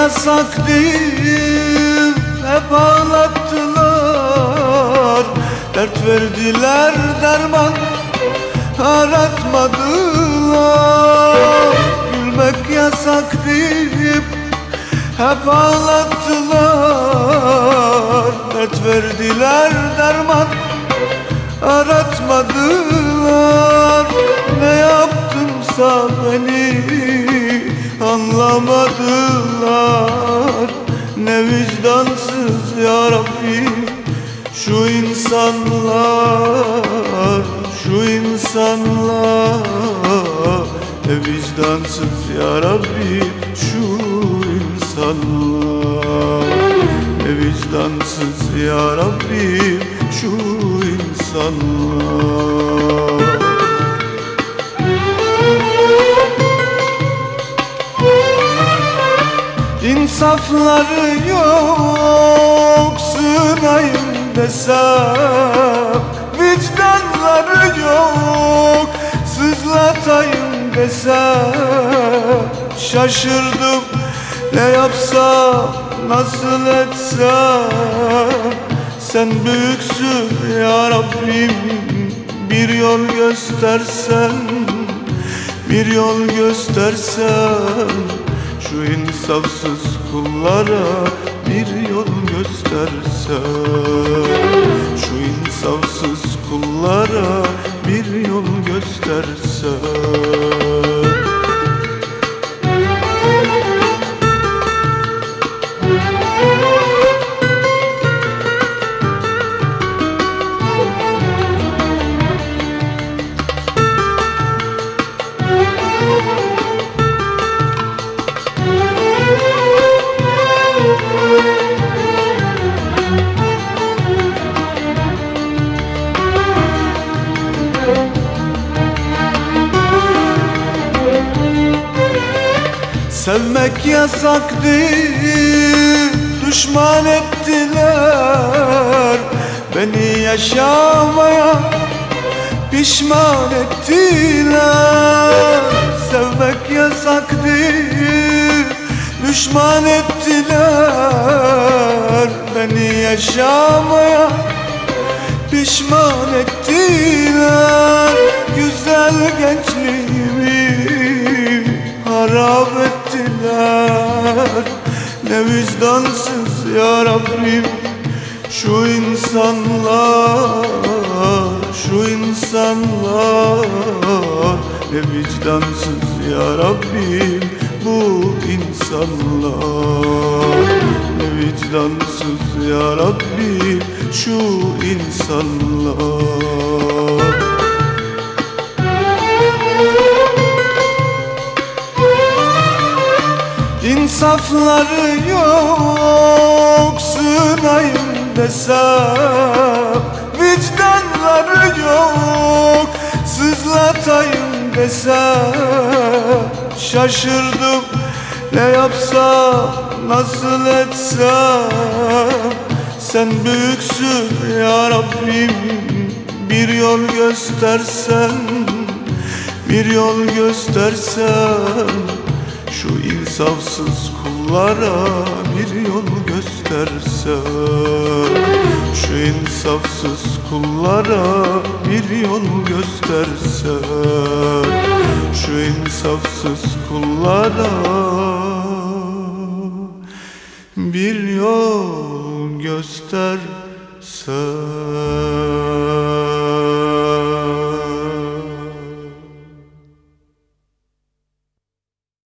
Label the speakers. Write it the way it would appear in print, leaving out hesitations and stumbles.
Speaker 1: yasak değil, hep ağlattılar. Dert verdiler, derman aratmadılar. Gülmek yasak deyip hep ağlattılar. Dert verdiler, derman aratmadılar. Ne yaptımsa beni anlamadılar. Ne vicdansız ya Rabbi şu insanlar, şu insanlar. Ne vicdansız ya Rabbi şu insanlar. Ne vicdansız ya Rabbi şu insanlar. İnsafları yok, sığınayım desem. Vicdanları yok, sızlatayım desem. Şaşırdım, ne yapsam, nasıl etsem. Sen büyüksün ya Rabbim, bir yol göstersen, bir yol göstersen. Şu insafsız kullara bir yol göstersen. Şu insafsız kullara bir yol göstersen. Sevmek yasak değil, düşman ettiler. Beni yaşamaya pişman ettiler. Sevmek yasak değil, düşman ettiler. Beni yaşamaya pişman ettiler. Güzel gençliğimi harap ettiler. Ne vicdansız ya Rabbim şu insanlar, şu insanlar. Ne vicdansız ya Rabbim bu insanlar. Ne vicdansız ya Rabbim şu insanlar. İnsafları yok, sığınayım desem. Vicdanları yok, sızlatayım desem. Şaşırdım, ne yapsam, nasıl etsem. Sen büyüksün ya Rabbim, bir yol göstersen, bir yol göstersen. Şu insafsız kullara bir yol göstersen. Şu insafsız kullara bir yol göstersen. Şu insafsız kullara bir yol göstersen.